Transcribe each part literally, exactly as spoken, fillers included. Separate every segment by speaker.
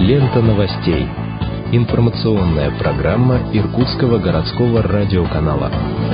Speaker 1: Лента новостей. Информационная программа Иркутского городского радиоканала.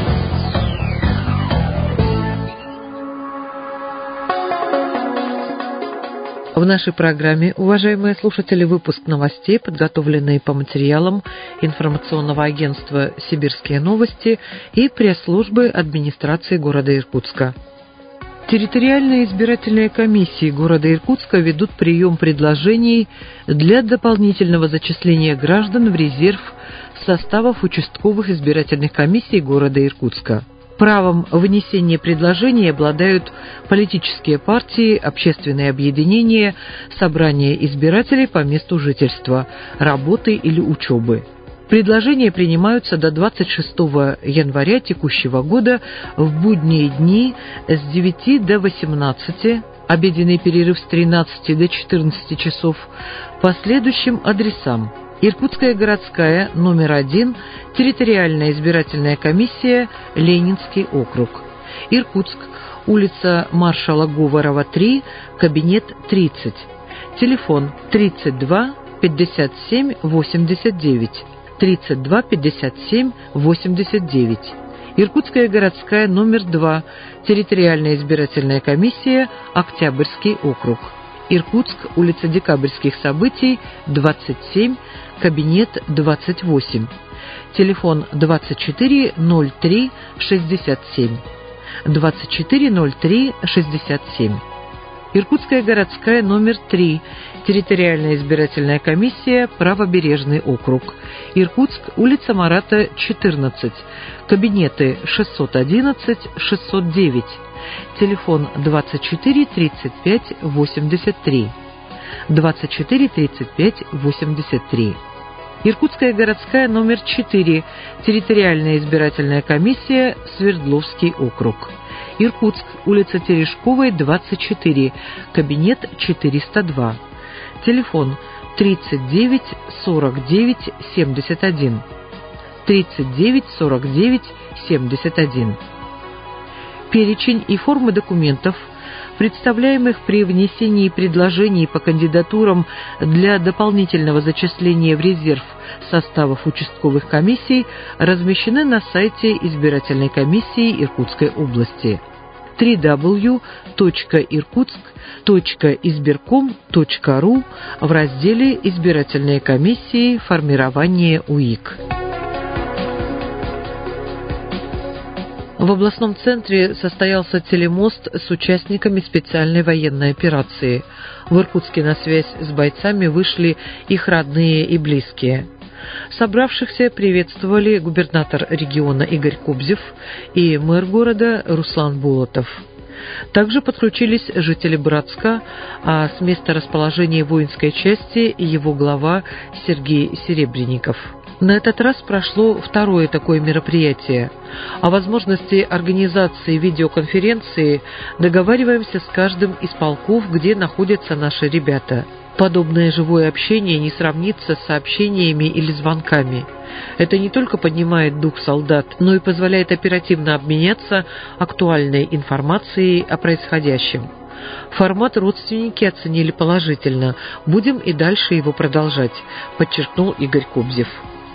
Speaker 2: В нашей программе, уважаемые слушатели, выпуск новостей, подготовленный по материалам информационного агентства «Сибирские новости» и пресс-службы администрации города Иркутска. Территориальные избирательные комиссии города Иркутска ведут прием предложений для дополнительного зачисления граждан в резерв составов участковых избирательных комиссий города Иркутска. Правом внесения предложений обладают политические партии, общественные объединения, собрания избирателей по месту жительства, работы или учебы. Предложения принимаются до двадцать шестого января текущего года в будние дни с девяти до восемнадцати, обеденный перерыв с тринадцати до четырнадцати часов, по следующим адресам: Иркутская городская, номер один, территориальная избирательная комиссия, Ленинский округ. Иркутск, улица маршала Говорова, три, кабинет тридцать. Телефон тридцать два пятьдесят семь восемьдесят девять. тридцать два пятьдесят семь восемьдесят девять. Иркутская городская, номер два, территориальная избирательная комиссия, Октябрьский округ. Иркутск, улица Декабрьских событий, двадцать семь, кабинет двадцать восемь. Телефон двадцать четыре ноль три шестьдесят семь. двадцать четыре ноль три шестьдесят семь. Иркутская городская, номер три, территориальная избирательная комиссия, Правобережный округ. Иркутск, улица Марата, четырнадцать, кабинеты шестьсот одиннадцать шестьсот девять. Телефон двадцать четыре тридцать пять восемьдесят три. двадцать четыре тридцать пять восемьдесят три. Иркутская городская, номер четыре, территориальная избирательная комиссия, Свердловский округ. Иркутск, улица Терешковой, двадцать четыре, кабинет четыреста два. Телефон тридцать девять сорок девять семьдесят один. тридцать девять сорок девять семьдесят один. Перечень и формы документов, представляемых при внесении предложений по кандидатурам для дополнительного зачисления в резерв составов участковых комиссий, размещены на сайте избирательной комиссии Иркутской области дабл ю дабл ю дабл ю точка иркутск точка избирком точка ру в разделе «Избирательные комиссии. Формирование УИК». В областном центре состоялся телемост с участниками специальной военной операции. В Иркутске на связь с бойцами вышли их родные и близкие. Собравшихся приветствовали губернатор региона Игорь Кобзев и мэр города Руслан Болотов. Также подключились жители Братска, а с места расположения воинской части его глава Сергей Серебренников. На этот раз прошло второе такое мероприятие. О возможности организации видеоконференции договариваемся с каждым из полков, где находятся наши ребята. Подобное живое общение не сравнится с сообщениями или звонками. Это не только поднимает дух солдат, но и позволяет оперативно обменяться актуальной информацией о происходящем. Формат родственники оценили положительно. Будем и дальше его продолжать, подчеркнул Игорь Кобзев.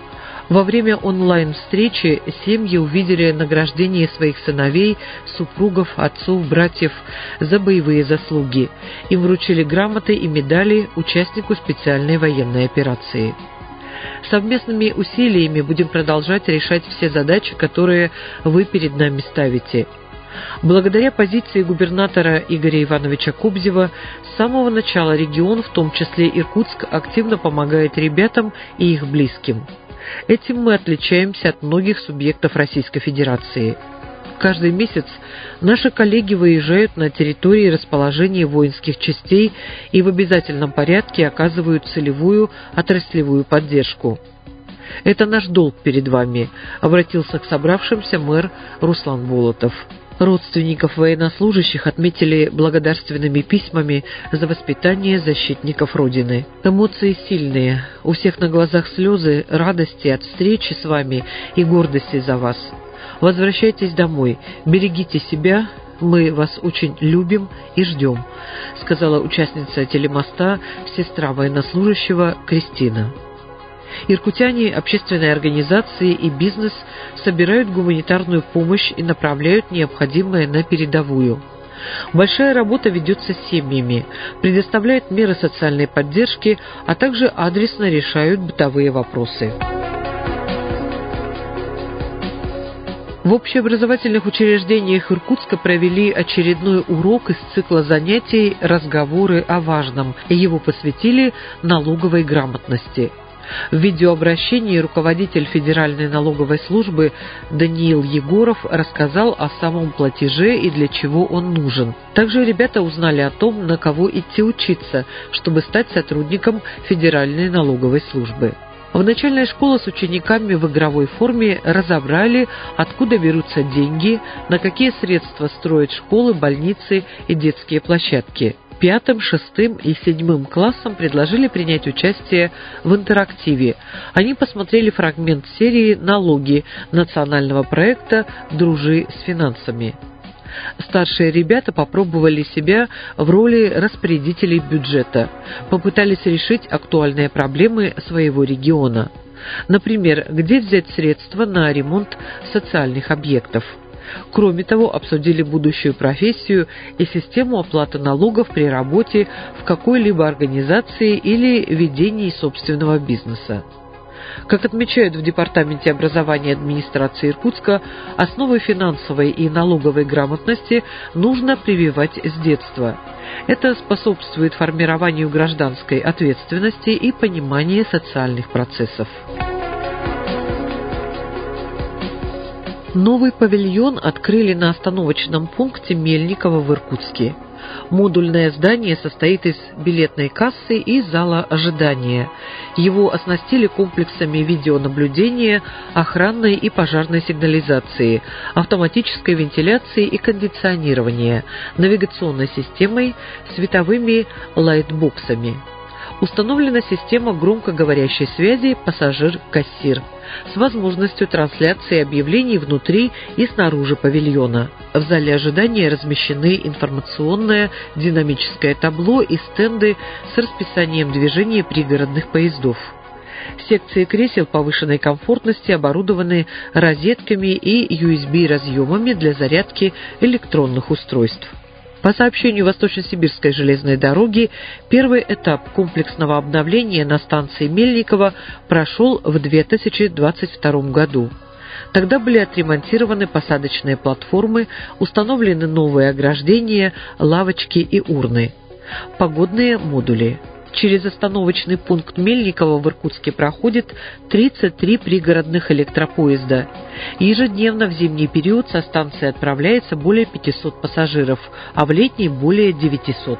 Speaker 2: Во время онлайн-встречи семьи увидели награждение своих сыновей, супругов, отцов, братьев за боевые заслуги. Им вручили грамоты и медали участнику специальной военной операции. Совместными усилиями будем продолжать решать все задачи, которые вы перед нами ставите. Благодаря позиции губернатора Игоря Ивановича Кобзева с самого начала регион, в том числе Иркутск, активно помогает ребятам и их близким. Этим мы отличаемся от многих субъектов Российской Федерации. Каждый месяц наши коллеги выезжают на территории расположения воинских частей и в обязательном порядке оказывают целевую отраслевую поддержку. «Это наш долг перед вами», — обратился к собравшимся мэр Руслан Болотов. Родственников военнослужащих отметили благодарственными письмами за воспитание защитников Родины. Эмоции сильные, у всех на глазах слезы радости от встречи с вами и гордости за вас. Возвращайтесь домой, берегите себя, Мы вас очень любим и ждем», — сказала участница телемоста, сестра военнослужащего Кристина. Иркутяне, общественные организации и бизнес собирают гуманитарную помощь и направляют необходимое на передовую. Большая работа ведется с семьями, предоставляют меры социальной поддержки, а также адресно решают бытовые вопросы. В общеобразовательных учреждениях Иркутска провели очередной урок из цикла занятий «Разговоры о важном», и его посвятили налоговой грамотности. В видеообращении руководитель Федеральной налоговой службы Даниил Егоров рассказал о самом платеже и для чего он нужен. Также ребята узнали о том, на кого идти учиться, чтобы стать сотрудником Федеральной налоговой службы. В начальной школе с учениками в игровой форме разобрали, откуда берутся деньги, на какие средства строят школы, больницы и детские площадки. Пятым, шестым и седьмым классам предложили принять участие в интерактиве. Они посмотрели фрагмент серии «Налоги» национального проекта «Дружи с финансами». Старшие ребята попробовали себя в роли распорядителей бюджета, попытались решить актуальные проблемы своего региона. Например, где взять средства на ремонт социальных объектов. Кроме того, обсудили будущую профессию и систему оплаты налогов при работе в какой-либо организации или ведении собственного бизнеса. Как отмечают в Департаменте образования администрации Иркутска, основы финансовой и налоговой грамотности нужно прививать с детства. Это способствует формированию гражданской ответственности и понимания социальных процессов. Новый павильон открыли на остановочном пункте Мельникова в Иркутске. Модульное здание состоит из билетной кассы и зала ожидания. Его оснастили комплексами видеонаблюдения, охранной и пожарной сигнализации, автоматической вентиляции и кондиционирования, навигационной системой, световыми лайтбоксами. Установлена система громкоговорящей связи «Пассажир-кассир» с возможностью трансляции объявлений внутри и снаружи павильона. В зале ожидания размещены информационное динамическое табло и стенды с расписанием движения пригородных поездов. Секции кресел повышенной комфортности оборудованы розетками и ю эс би-разъемами для зарядки электронных устройств. По сообщению Восточно-Сибирской железной дороги, первый этап комплексного обновления на станции Мельникова прошел в две тысячи двадцать втором году. Тогда были отремонтированы посадочные платформы, установлены новые ограждения, лавочки и урны. Погодные модули. Через остановочный пункт Мельникова в Иркутске проходит тридцать три пригородных электропоезда. Ежедневно в зимний период со станции отправляется более пятисот пассажиров, а в летний более девятисот.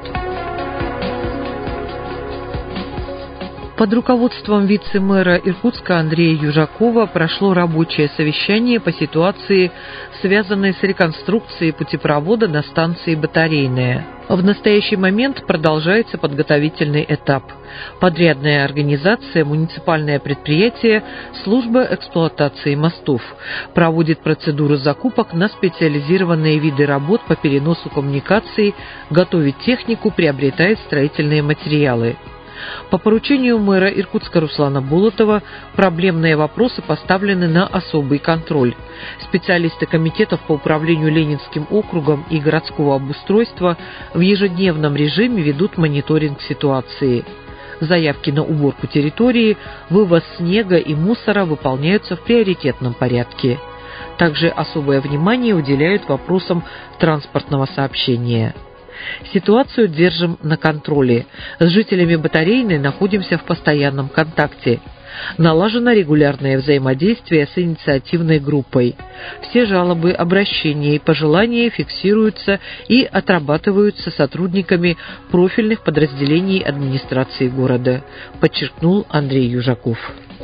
Speaker 2: Под руководством вице-мэра Иркутска Андрея Южакова прошло рабочее совещание по ситуации, связанной с реконструкцией путепровода на станции Батарейная. В настоящий момент продолжается подготовительный этап. Подрядная организация, муниципальное предприятие, служба эксплуатации мостов проводит процедуру закупок на специализированные виды работ по переносу коммуникаций, готовит технику, приобретает строительные материалы. По поручению мэра Иркутска Руслана Болотова проблемные вопросы поставлены на особый контроль. Специалисты комитетов по управлению Ленинским округом и городского обустройства в ежедневном режиме ведут мониторинг ситуации. Заявки на уборку территории, вывоз снега и мусора выполняются в приоритетном порядке. Также особое внимание уделяют вопросам транспортного сообщения. Ситуацию держим на контроле. С жителями Батарейной находимся в постоянном контакте. Налажено регулярное взаимодействие с инициативной группой. Все жалобы, обращения и пожелания фиксируются и отрабатываются сотрудниками профильных подразделений администрации города, подчеркнул Андрей Южаков.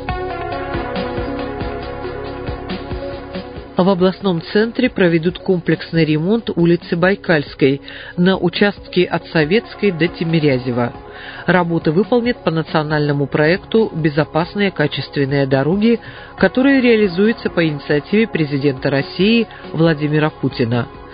Speaker 2: В областном центре проведут комплексный ремонт улицы Байкальской на участке от Советской до Тимирязева. Работы выполнят по национальному проекту «Безопасные качественные дороги», который реализуется по инициативе президента России Владимира Путина.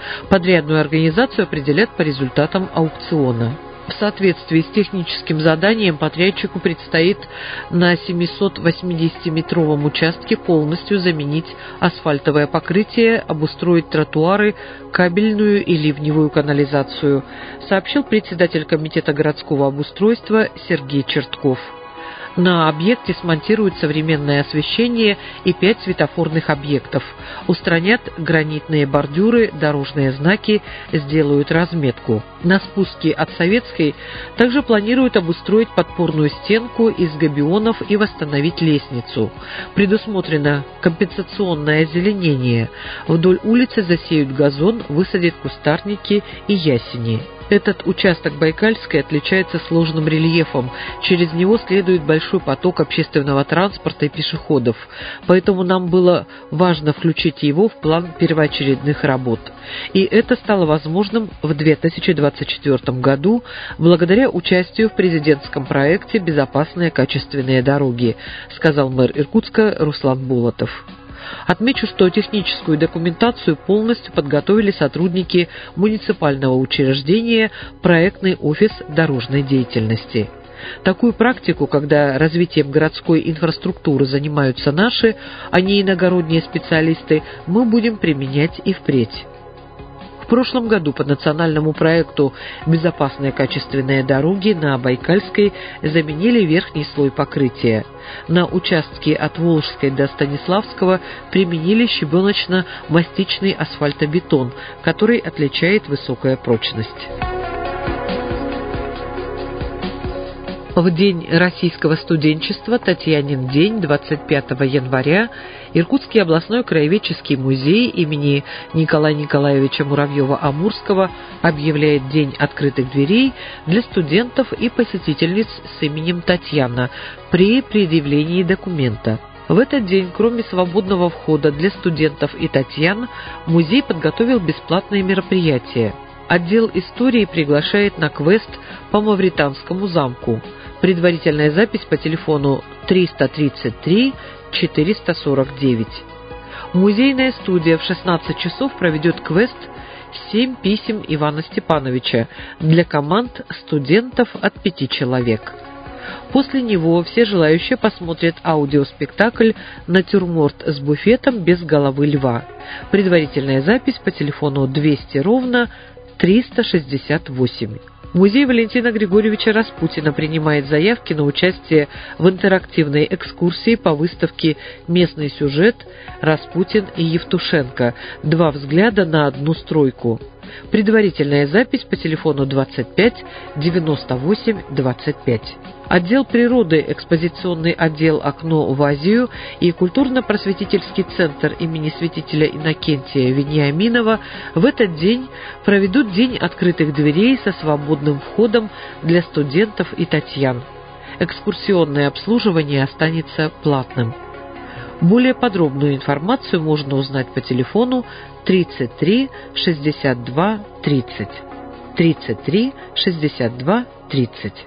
Speaker 2: Подрядную организацию определят по результатам аукциона. В соответствии с техническим заданием подрядчику предстоит на семисотвосьмидесятиметровом участке полностью заменить асфальтовое покрытие, обустроить тротуары, кабельную и ливневую канализацию, сообщил председатель комитета городского обустройства Сергей Чертков. На объекте смонтируют современное освещение и пять светофорных объектов, устранят гранитные бордюры, дорожные знаки, сделают разметку. На спуске от Советской также планируют обустроить подпорную стенку из габионов и восстановить лестницу. Предусмотрено компенсационное озеленение. Вдоль улицы засеют газон, высадят кустарники и ясени. Этот участок Байкальской отличается сложным рельефом. Через него следует большой поток общественного транспорта и пешеходов. Поэтому нам было важно включить его в план первоочередных работ. И это стало возможным в две тысячи двадцать четвёртом году благодаря участию в президентском проекте «Безопасные качественные дороги», сказал мэр Иркутска Руслан Болотов. Отмечу, что техническую документацию полностью подготовили сотрудники муниципального учреждения «Проектный офис дорожной деятельности». Такую практику, когда развитием городской инфраструктуры занимаются наши, а не иногородние специалисты, мы будем применять и впредь. В прошлом году по национальному проекту «Безопасные качественные дороги» на Байкальской заменили верхний слой покрытия. На участке от Волжской до Станиславского применили щебеночно-мастичный асфальтобетон, который отличает высокая прочность. В День российского студенчества, Татьянин день, двадцать пятого января, Иркутский областной краеведческий музей имени Николая Николаевича Муравьева-Амурского объявляет День открытых дверей для студентов и посетительниц с именем Татьяна при предъявлении документа. В этот день, кроме свободного входа для студентов и Татьян, музей подготовил бесплатные мероприятия. Отдел истории приглашает на квест по Мавританскому замку. Предварительная запись по телефону триста тридцать три четыреста сорок девять. Музейная студия в шестнадцать часов проведет квест «Семь писем Ивана Степановича» для команд студентов от пяти человек. После него все желающие посмотрят аудиоспектакль «Натюрморт с буфетом без головы льва». Предварительная запись по телефону двести ровно триста шестьдесят восемь. Музей Валентина Григорьевича Распутина принимает заявки на участие в интерактивной экскурсии по выставке «Местный сюжет. Распутин и Евтушенко. Два взгляда на одну стройку». Предварительная запись по телефону двадцать пять девяносто восемь двадцать пять. Отдел природы, экспозиционный отдел «Окно в Азию» и культурно-просветительский центр имени святителя Иннокентия Вениаминова в этот день проведут День открытых дверей со свободным входом для студентов и Татьян. Экскурсионное обслуживание останется платным. Более подробную информацию можно узнать по телефону тридцать три шестьдесят два тридцать. тридцать три шестьдесят два тридцать.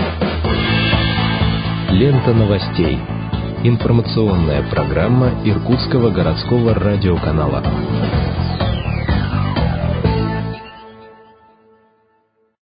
Speaker 1: Лента новостей. Информационная программа Иркутского городского радиоканала.